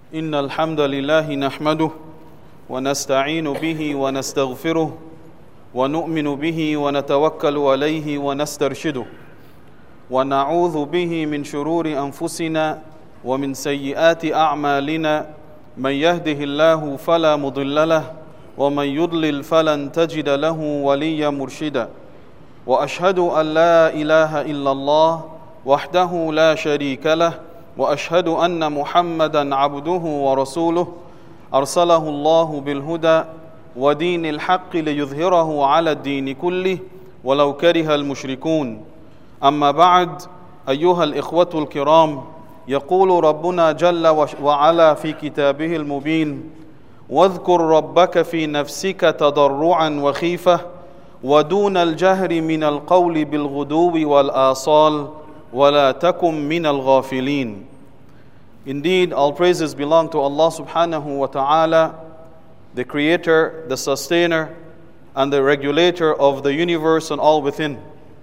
إن الحمد لله نحمده ونستعين به ونستغفره ونؤمن به ونتوكل عليه ونسترشده ونعوذ به من شرور أنفسنا ومن سيئات أعمالنا من يهده الله فلا مضل له ومن يضلل فلن تجد له وليا مرشدا وأشهد أن لا إله إلا الله وحده لا شريك له وأشهد أن محمدا عبده ورسوله أرسله الله بالهدى ودين الحق ليظهره على الدين كله ولو كره المشركون أما بعد أيها الإخوة الكرام يقول ربنا جل وعلا في كتابه المبين واذكر ربك في نفسك تضرعا وخيفة ودون الجهر من القول بالغدو والآصال وَلَا تَكُمْ مِنَ الْغَافِلِينَ. Indeed, all praises belong to Allah subhanahu wa ta'ala, the creator, the sustainer, and the regulator of the universe and all within.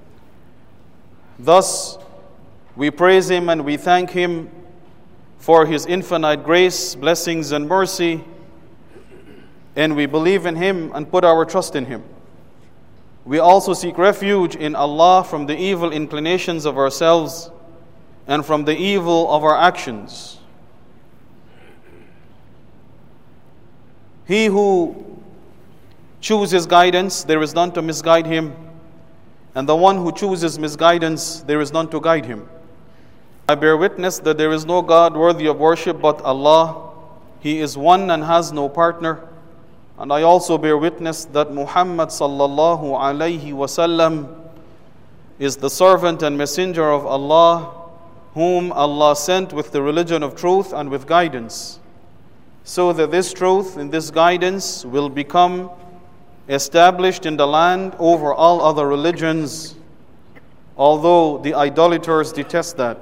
Thus, we praise Him and we thank Him for His infinite grace, blessings, and mercy, and we believe in Him and put our trust in Him. We also seek refuge in Allah from the evil inclinations of ourselves and from the evil of our actions. He who chooses guidance, there is none to misguide him, and the one who chooses misguidance, there is none to guide him. I bear witness that there is no God worthy of worship but Allah. He is one and has no partner. And I also bear witness that Muhammad sallallahu alayhi wasallam is the servant and messenger of Allah, whom Allah sent with the religion of truth and with guidance, so that this truth and this guidance will become established in the land over all other religions, although the idolaters detest that.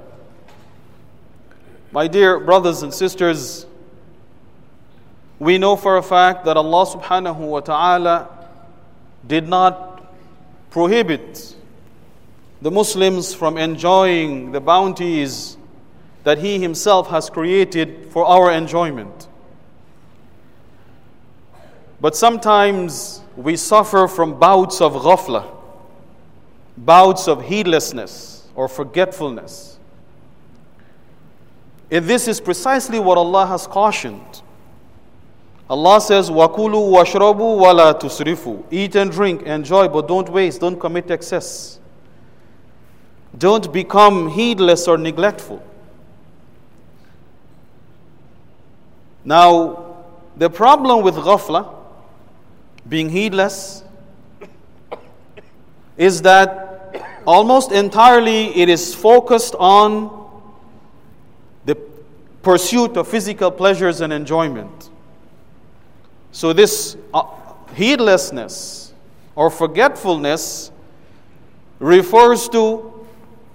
My dear brothers and sisters, we know for a fact that Allah subhanahu wa ta'ala did not prohibit the Muslims from enjoying the bounties that He Himself has created for our enjoyment. But sometimes we suffer from bouts of ghafla, bouts of heedlessness or forgetfulness. And this is precisely what Allah has cautioned. Allah says, وَكُلُوا وَاشْرَبُوا وَلَا تُسْرِفُوا. Eat and drink, enjoy, but don't waste, don't commit excess. Don't become heedless or neglectful. Now, the problem with ghafla, being heedless, is that almost entirely it is focused on the pursuit of physical pleasures and enjoyment. So this heedlessness or forgetfulness refers to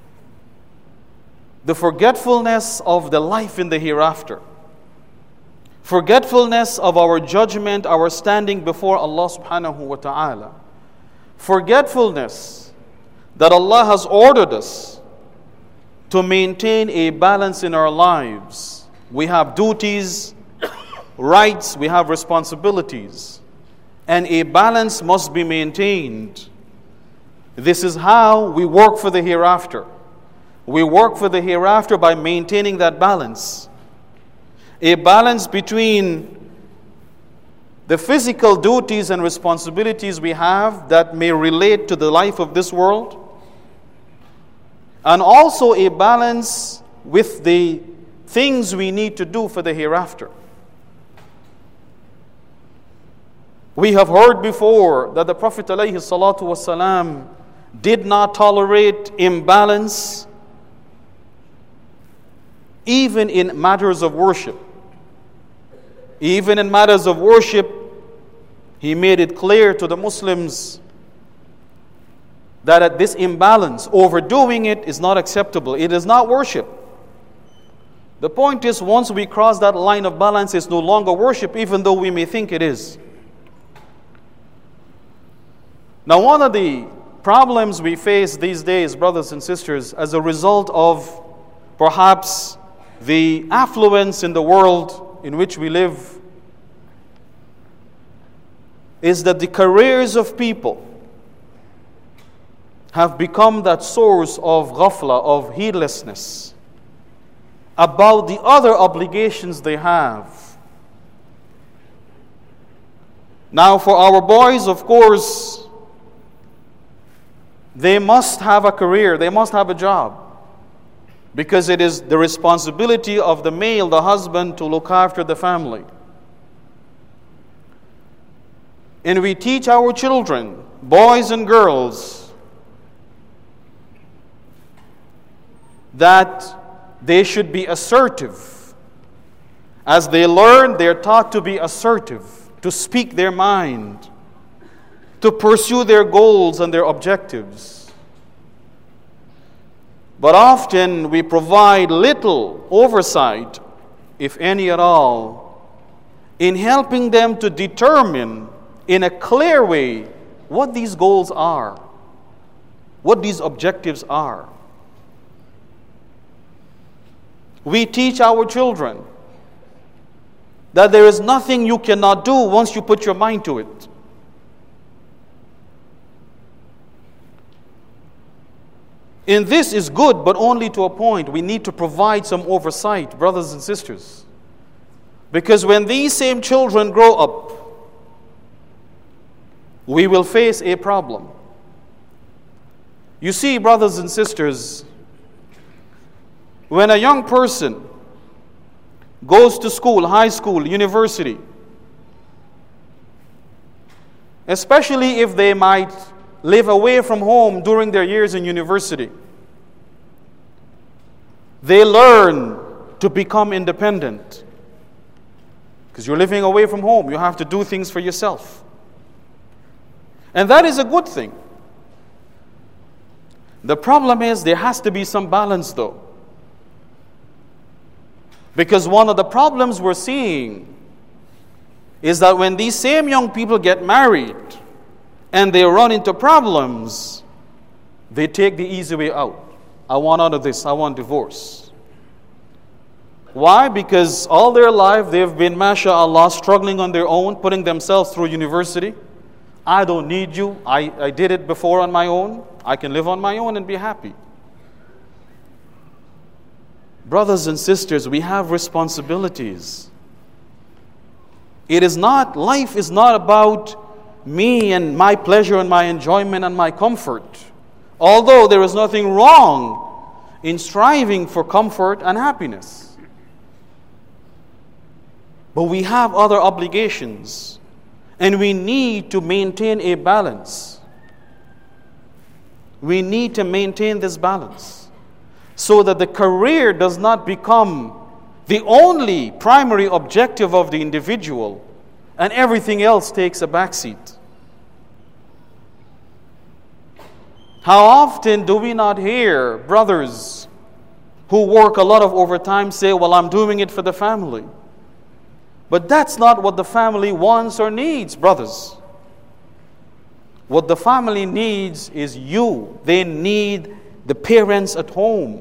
the forgetfulness of the life in the hereafter. Forgetfulness of our judgment, our standing before Allah subhanahu wa ta'ala. Forgetfulness that Allah has ordered us to maintain a balance in our lives. We have duties, rights, we have responsibilities, and a balance must be maintained. This is how we work for the hereafter. We work for the hereafter by maintaining that balance. A balance between the physical duties and responsibilities we have that may relate to the life of this world, and also a balance with the things we need to do for the hereafter. We have heard before that the Prophet ﷺ did not tolerate imbalance even in matters of worship. Even in matters of worship, he made it clear to the Muslims that at this imbalance, overdoing it is not acceptable. It is not worship. The point is, once we cross that line of balance, it's no longer worship, even though we may think it is. Now, one of the problems we face these days, brothers and sisters, as a result of perhaps the affluence in the world in which we live is that the careers of people have become that source of ghafla, of heedlessness about the other obligations they have. Now, for our boys, of course, they must have a career, they must have a job, because it is the responsibility of the male, the husband, to look after the family. And we teach our children, boys and girls, that they should be assertive. As they learn, they are taught to be assertive, to speak their mind, to pursue their goals and their objectives. But often we provide little oversight, if any at all, in helping them to determine in a clear way what these goals are, what these objectives are. We teach our children that there is nothing you cannot do once you put your mind to it. And this is good, but only to a point. We need to provide some oversight, brothers and sisters. Because when these same children grow up, we will face a problem. You see, brothers and sisters, when a young person goes to school, high school, university, especially if they might live away from home during their years in university, they learn to become independent. Because you're living away from home, you have to do things for yourself. And that is a good thing. The problem is there has to be some balance, though. Because one of the problems we're seeing is that when these same young people get married and they run into problems, they take the easy way out. I want out of this, I want divorce. Why? Because all their life they've been, mashallah, struggling on their own, putting themselves through university. I don't need you. I did it before on my own. I can live on my own and be happy. Brothers and sisters, we have responsibilities. Life is not about me and my pleasure and my enjoyment and my comfort. Although there is nothing wrong in striving for comfort and happiness. But we have other obligations, and we need to maintain a balance. We need to maintain this balance so that the career does not become the only primary objective of the individual and everything else takes a backseat. How often do we not hear brothers who work a lot of overtime say, well, I'm doing it for the family. But that's not what the family wants or needs, brothers. What the family needs is you. They need the parents at home.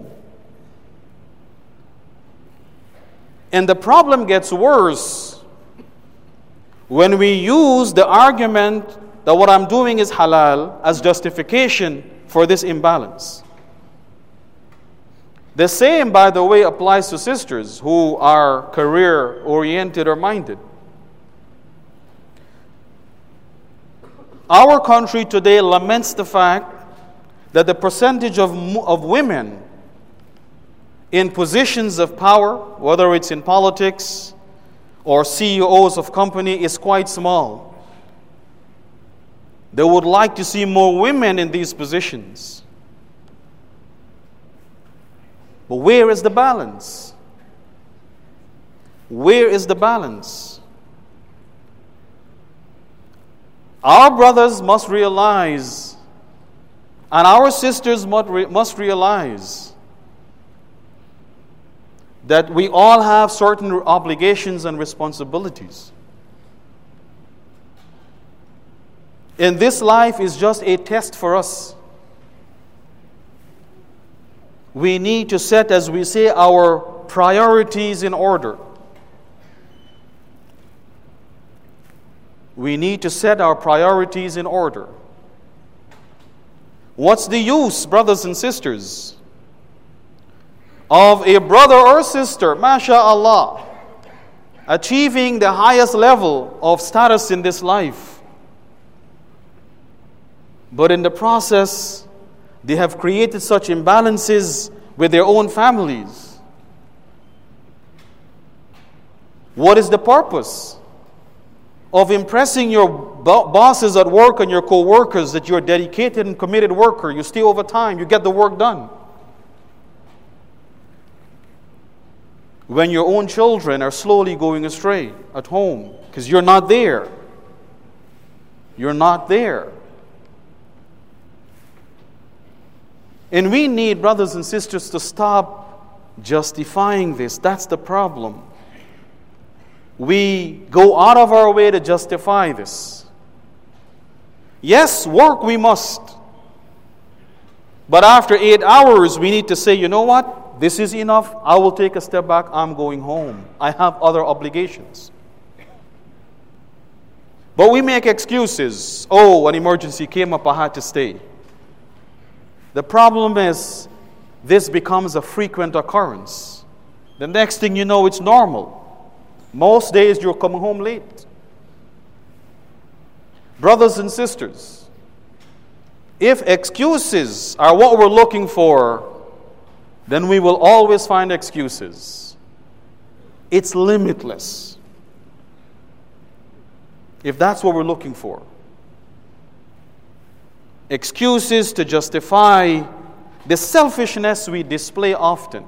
And the problem gets worse when we use the argument that what I'm doing is halal as justification for this imbalance. The same, by the way, applies to sisters who are career-oriented or minded. Our country today laments the fact that the percentage of women in positions of power, whether it's in politics or CEOs of company, is quite small. They would like to see more women in these positions. But where is the balance? Where is the balance? Our brothers must realize, and our sisters must realize, that we all have certain obligations and responsibilities. And this life is just a test for us. We need to set, as we say, our priorities in order. we need to set our priorities in order. What's the use, brothers and sisters, of a brother or sister, mashallah, achieving the highest level of status in this life, but in the process, they have created such imbalances with their own families? What is the purpose of impressing your bosses at work and your co-workers that you're a dedicated and committed worker? You stay over time, you get the work done. When your own children are slowly going astray at home because you're not there. You're not there. And we need, brothers and sisters, to stop justifying this. That's the problem. We go out of our way to justify this. Yes, work we must. But after 8 hours, we need to say, you know what? This is enough. I will take a step back. I'm going home. I have other obligations. But we make excuses. Oh, an emergency came up. I had to stay. The problem is, this becomes a frequent occurrence. The next thing you know, it's normal. Most days you're coming home late. Brothers and sisters, if excuses are what we're looking for, then we will always find excuses. It's limitless. If that's what we're looking for. Excuses to justify the selfishness we display often.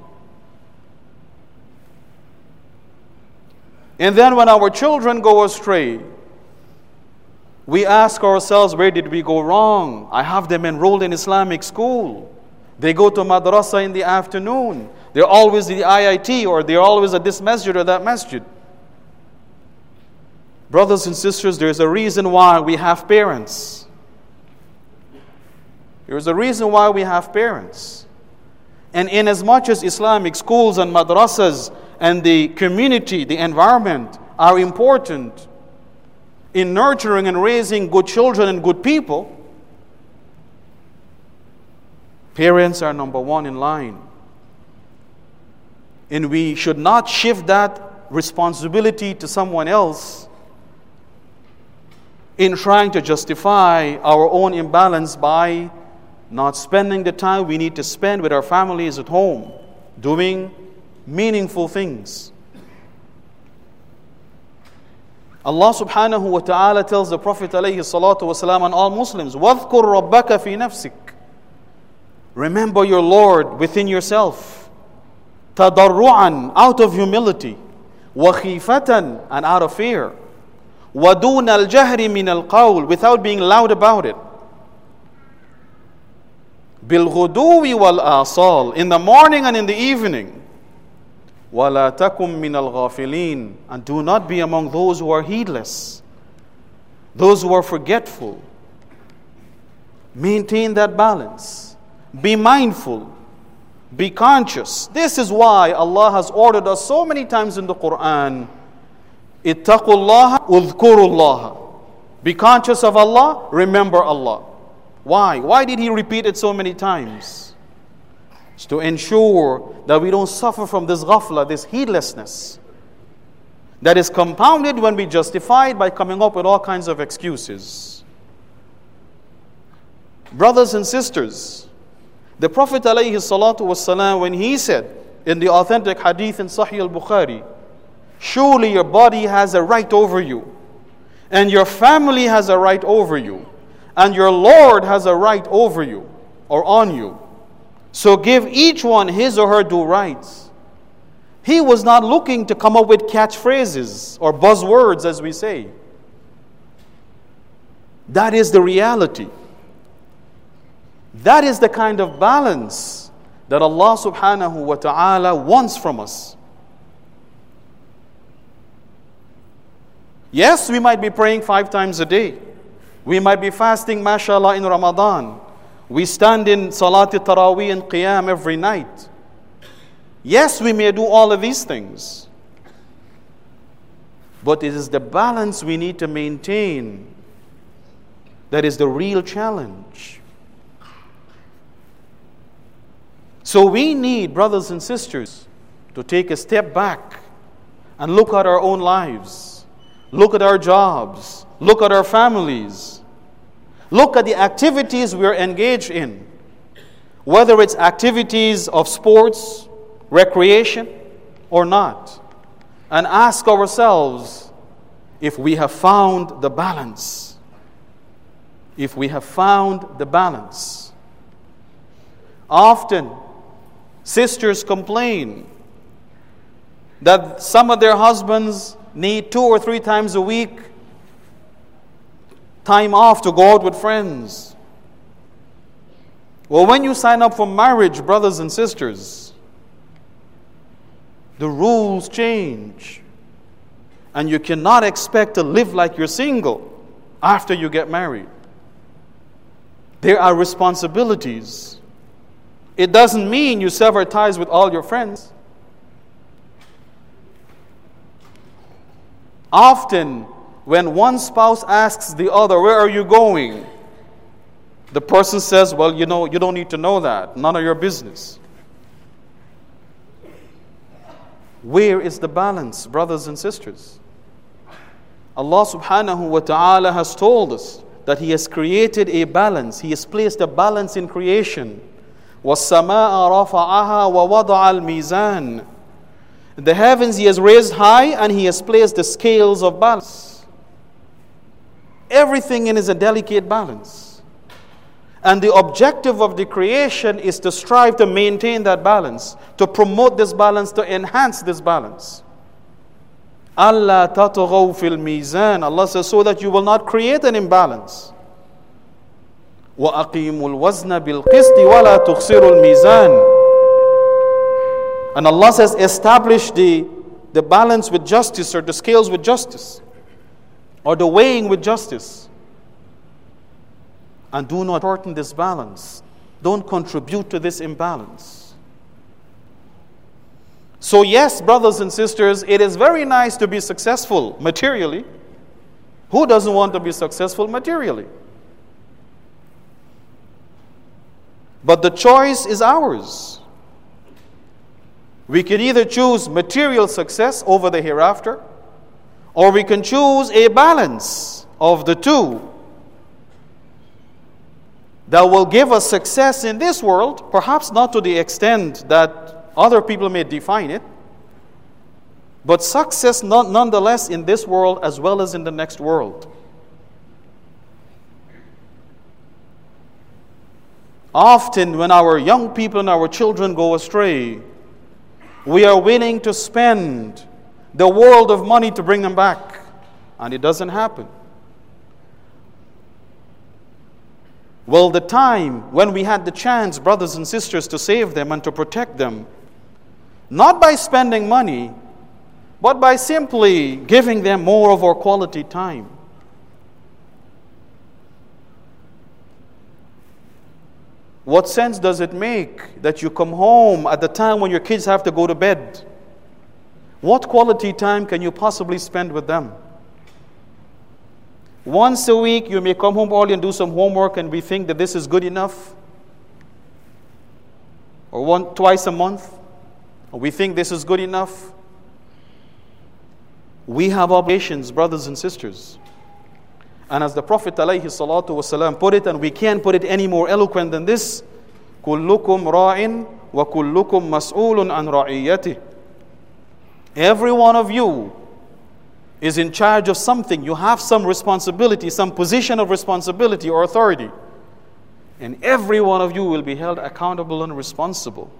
And then when our children go astray, we ask ourselves, where did we go wrong? I have them enrolled in Islamic school. They go to madrasa in the afternoon. They're always in the IIT, or they're always at this masjid or that masjid. Brothers and sisters, there's a reason why we have parents. There's a reason why we have parents. And in as much as Islamic schools and madrasas and the community, the environment are important in nurturing and raising good children and good people, parents are number one in line. And we should not shift that responsibility to someone else in trying to justify our own imbalance by not spending the time we need to spend with our families at home, doing meaningful things. Allah subhanahu wa ta'ala tells the Prophet alayhi salatu wasalam and all Muslims, وَاذْكُرْ رَبَّكَ فِي نَفْسِكَ. Remember your Lord within yourself. تَضَرُّعًا, out of humility. وَخِيفَةً, and out of fear. وَدُونَ الْجَهْرِ مِنَ الْقَوْلِ, without being loud about it. بِالْغُدُوِّ وَالْآصَالِ, in the morning and in the evening. وَلَا تَكُمْ مِنَ الْغَافِلِينَ, and do not be among those who are heedless, those who are forgetful. Maintain that balance. Be mindful. Be conscious. This is why Allah has ordered us so many times in the Quran, اتَّقُوا اللَّهَ اذْكُرُوا اللَّهَ. Be conscious of Allah, remember Allah. Why? Why did He repeat it so many times? It's to ensure that we don't suffer from this ghafla, this heedlessness, that is compounded when we justify it by coming up with all kinds of excuses. Brothers and sisters, the Prophet ﷺ, when he said in the authentic hadith in Sahih al-Bukhari, surely your body has a right over you, and your family has a right over you, and your Lord has a right over you or on you. So give each one his or her due rights. He was not looking to come up with catchphrases or buzzwords, as we say. That is the reality. That is the kind of balance that Allah subhanahu wa ta'ala wants from us. Yes, we might be praying 5 times a day. We might be fasting, mashallah, in Ramadan. We stand in Salat Taraweeh and Qiyam every night. Yes, we may do all of these things. But it is the balance we need to maintain that is the real challenge. So we need, brothers and sisters, to take a step back and look at our own lives, look at our jobs, look at our families, look at the activities we are engaged in, whether it's activities of sports, recreation, or not, and ask ourselves if we have found the balance. If we have found the balance. Often, sisters complain that some of their husbands need 2 or 3 times a week time off to go out with friends. Well, when you sign up for marriage, brothers and sisters, the rules change. And you cannot expect to live like you're single after you get married. There are responsibilities. It doesn't mean you sever ties with all your friends. Often, when one spouse asks the other, "Where are you going?" the person says, "Well, you don't need to know that. None of your business." Where is the balance, brothers and sisters? Allah subhanahu wa ta'ala has told us that He has created a balance. He has placed a balance in creation. وَالسَّمَاءَ رَفَعَهَا وَوَضَعَ الْمِيزَانَ. The heavens He has raised high and He has placed the scales of balance. Everything in is a delicate balance. And the objective of the creation is to strive to maintain that balance, to promote this balance, to enhance this balance. Allah tatghaw fil mizan. Allah says, so that you will not create an imbalance. Wa aqimul wazna bil qisti wa la tukhsirul mizan. And Allah says, establish the balance with justice, or the scales with justice, or the weighing with justice. And do not shorten this balance. Don't contribute to this imbalance. So yes, brothers and sisters, it is very nice to be successful materially. Who doesn't want to be successful materially? But the choice is ours. We can either choose material success over the hereafter, or we can choose a balance of the two that will give us success in this world, perhaps not to the extent that other people may define it, but success nonetheless in this world as well as in the next world. Often when our young people and our children go astray, we are willing to spend the world of money to bring them back, and it doesn't happen. Well, the time when we had the chance, brothers and sisters, to save them and to protect them, not by spending money, but by simply giving them more of our quality time. What sense does it make that you come home at the time when your kids have to go to bed? What quality time can you possibly spend with them? Once a week, you may come home early and do some homework, and we think that this is good enough. Or twice a month, we think this is good enough. We have obligations, brothers and sisters. And as the Prophet ﷺ put it, and we can't put it any more eloquent than this, كُلُّكُمْ رَاعٍ وَكُلُّكُمْ مَسْئُولٌ عَنْ رَعِيَّتِهِ. Every one of you is in charge of something. You have some responsibility, some position of responsibility or authority. And every one of you will be held accountable and responsible.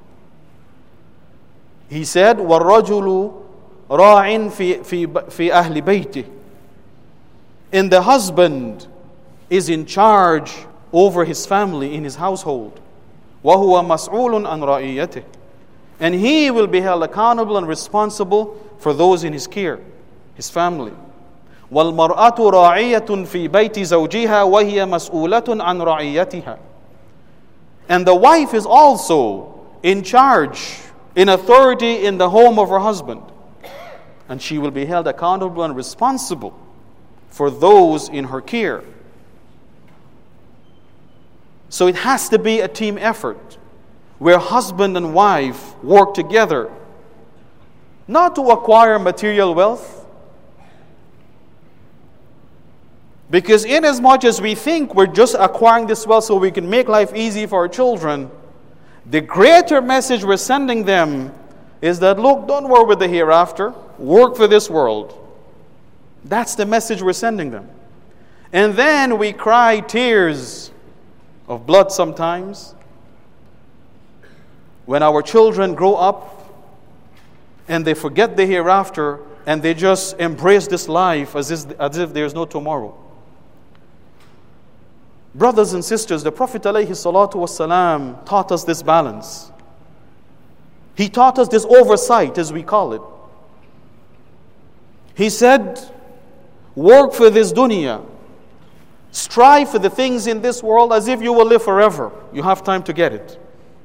He said, وَالرَّجُلُ رَاعٍ فِي أَهْلِ بَيْتِهِ. And the husband is in charge over his family, in his household. وَهُوَ مَسْئُولٌ عَنْ رَعِيَّتِهِ. And he will be held accountable and responsible for those in his care, his family. وَالْمَرْأَةُ رَاعِيَةٌ فِي بَيْتِ زَوْجِهَا وَهِيَ مَسْئُولَةٌ عَنْ رَعِيَّتِهَا. And the wife is also in charge, in authority in the home of her husband. and she will be held accountable and responsible for those in her care. So it has to be a team effort where husband and wife work together, not to acquire material wealth. Because inasmuch as we think we're just acquiring this wealth so we can make life easy for our children, the greater message we're sending them is that, look, don't worry with the hereafter. Work for this world. That's the message we're sending them. And then we cry tears of blood sometimes when our children grow up and they forget the hereafter and they just embrace this life as if there's no tomorrow. Brothers and sisters, the Prophet ﷺ taught us this balance. He taught us this oversight, as we call it. He said, work for this dunya. Strive for the things in this world as if you will live forever. You have time to get it.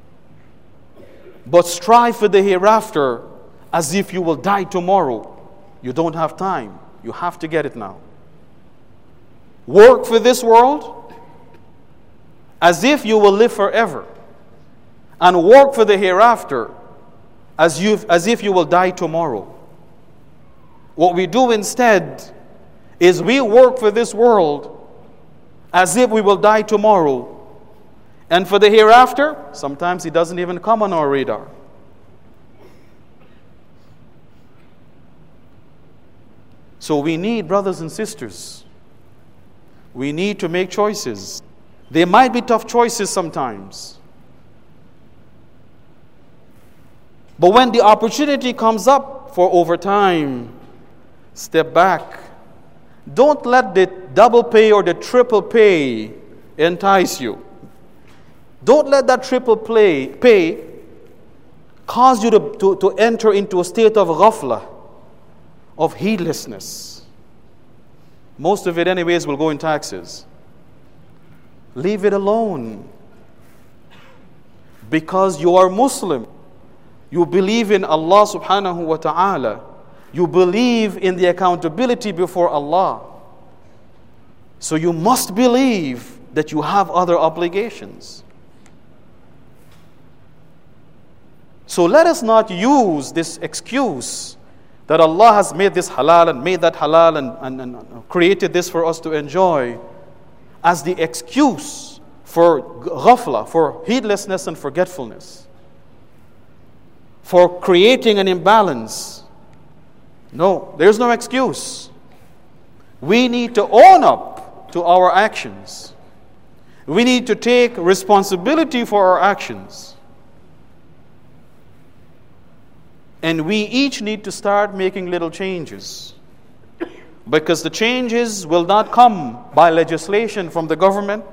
But strive for the hereafter as if you will die tomorrow. You don't have time. You have to get it now. Work for this world as if you will live forever, and work for the hereafter as if you will die tomorrow. What we do instead is we work for this world as if we will die tomorrow, and for the hereafter, sometimes it doesn't even come on our radar. So we need, brothers and sisters, we need to make choices. They might be tough choices sometimes. But when the opportunity comes up for overtime, step back. Don't let the double pay or the triple pay entice you. Don't let that triple pay cause you to enter into a state of ghafla, of heedlessness. Most of it anyways will go in taxes. Leave it alone. Because you are Muslim. You believe in Allah subhanahu wa ta'ala. You believe in the accountability before Allah. So you must believe that you have other obligations. So let us not use this excuse that Allah has made this halal and made that halal and created this for us to enjoy as the excuse for ghafla, for heedlessness and forgetfulness, for creating an imbalance. No, there's no excuse. We need to own up to our actions. We need to take responsibility for our actions. And we each need to start making little changes. Because the changes will not come by legislation from the government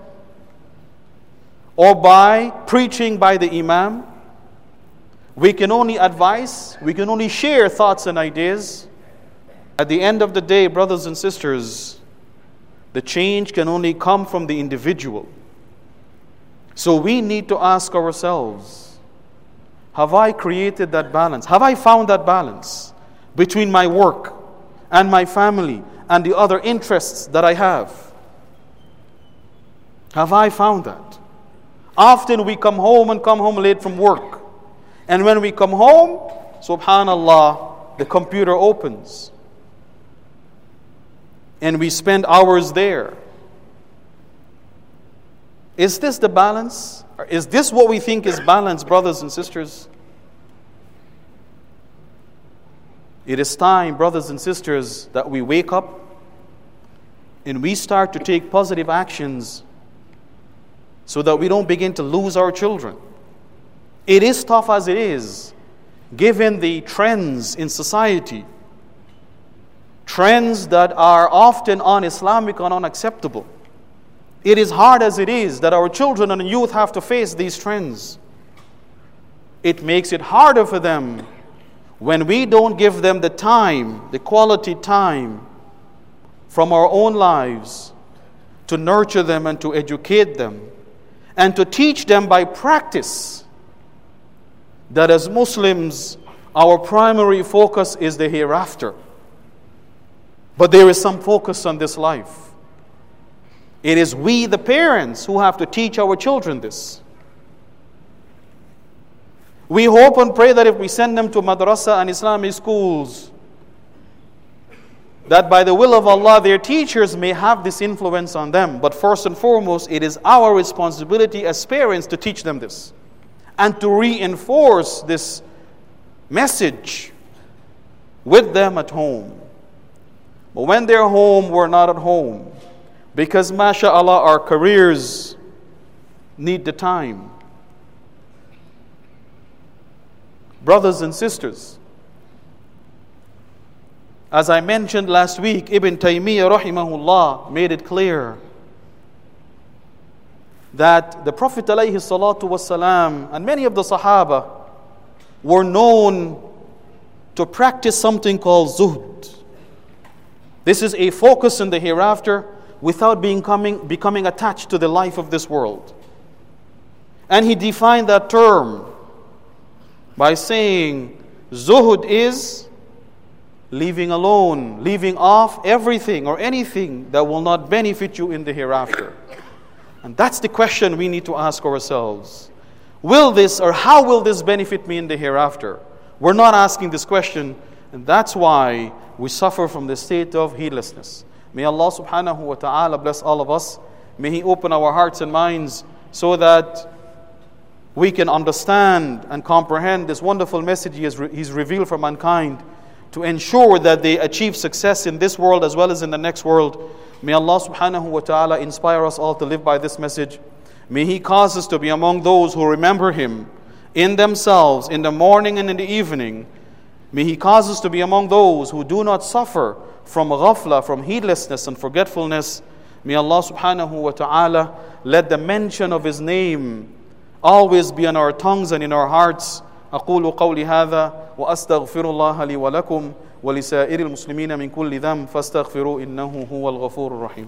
or by preaching by the imam. We can only advise, we can only share thoughts and ideas. At the end of the day, brothers and sisters, the change can only come from the individual. So we need to ask ourselves, have I created that balance? Have I found that balance between my work and my family and the other interests that I have? Have I found that? Often we come home late from work. And when we come home, subhanallah, the computer opens. And we spend hours there. Is this the balance? Is this what we think is balance, brothers and sisters? It is time, brothers and sisters, that we wake up and we start to take positive actions so that we don't begin to lose our children. It is tough as it is, given the trends in society, trends that are often un-Islamic and unacceptable. It is hard as it is that our children and youth have to face these trends. It makes it harder for them when we don't give them the time, the quality time from our own lives to nurture them and to educate them and to teach them by practice that as Muslims, Our primary focus is the hereafter. But there is some focus on this life. It is we, the parents, who have to teach our children this. We hope and pray that if we send them to madrasa and Islamic schools, that by the will of Allah, their teachers may have this influence on them. But first and foremost, it is our responsibility as parents to teach them this and to reinforce this message with them at home. But when they're home, we're not at home. Because, mashallah, our careers need the time. Brothers and sisters, as I mentioned last week, Ibn Taymiyyah rahimahullah made it clear that the Prophet alayhi salatu wasalam and many of the Sahaba were known to practice something called zuhd. This is a focus in the hereafter without becoming attached to the life of this world. And he defined that term by saying, zuhud is leaving alone, leaving off everything or anything that will not benefit you in the hereafter. And that's the question we need to ask ourselves. Will this, or how will this benefit me in the hereafter? We're not asking this question, and that's why we suffer from the state of heedlessness. May Allah subhanahu wa ta'ala bless all of us. May He open our hearts and minds so that we can understand and comprehend this wonderful message He's revealed for mankind to ensure that they achieve success in this world as well as in the next world. May Allah subhanahu wa ta'ala inspire us all to live by this message. May He cause us to be among those who remember Him in themselves, in the morning and in the evening. May He cause us to be among those who do not suffer from ghafla, from heedlessness and forgetfulness. May Allah subhanahu wa ta'ala let the mention of His name always be on our tongues and in our hearts. أقول قولي هذا وأستغفر الله لي ولكم ولسائر المسلمين من كل ذنب فاستغفروا إنه هو الغفور الرحيم.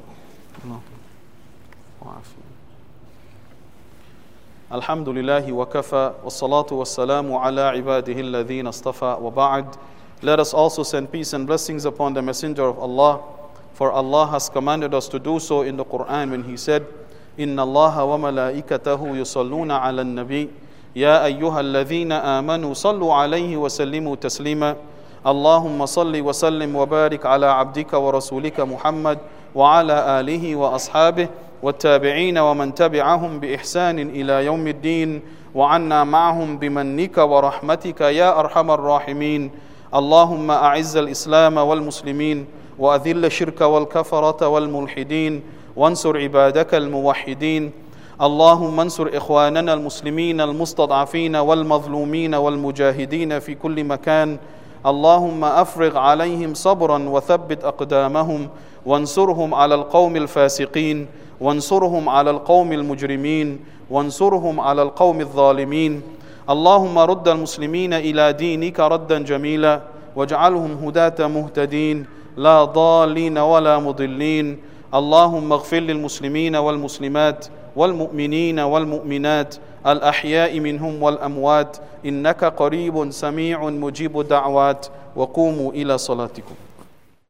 الحمد لله وكفى والصلاة والسلام على عباده الذين اصطفى وبعد. Let us also send peace and blessings upon the Messenger of Allah, for Allah has commanded us to do so in the Quran when He said, إن الله وملائكته يصلون على النبي يا أيها الذين آمنوا صلوا عليه وسلموا تسليما اللهم صل وسلم وبارك على عبدك ورسولك محمد وعلى آله وأصحابه والتابعين ومن تبعهم بإحسان إلى يوم الدين وعنا معهم بمنك ورحمتك يا أرحم الراحمين اللهم أعز الإسلام والمسلمين وأذل الشرك والكفرة والملحدين وانصر عبادك الموحدين اللهم انصر إخواننا المسلمين المستضعفين والمظلومين والمجاهدين في كل مكان اللهم أفرغ عليهم صبرا وثبت أقدامهم وانصرهم على القوم الفاسقين وانصرهم على القوم المجرمين وانصرهم على القوم الظالمين اللهم رد المسلمين إلى دينك ردا جميلا واجعلهم هداة مهتدين لا ضالين ولا مضلين اللهم اغفر للمسلمين والمسلمات والمؤمنين والمؤمنات الأحياء منهم والأموات إنك قريب سميع مجيب الدعوات وقوموا إلى صلاتكم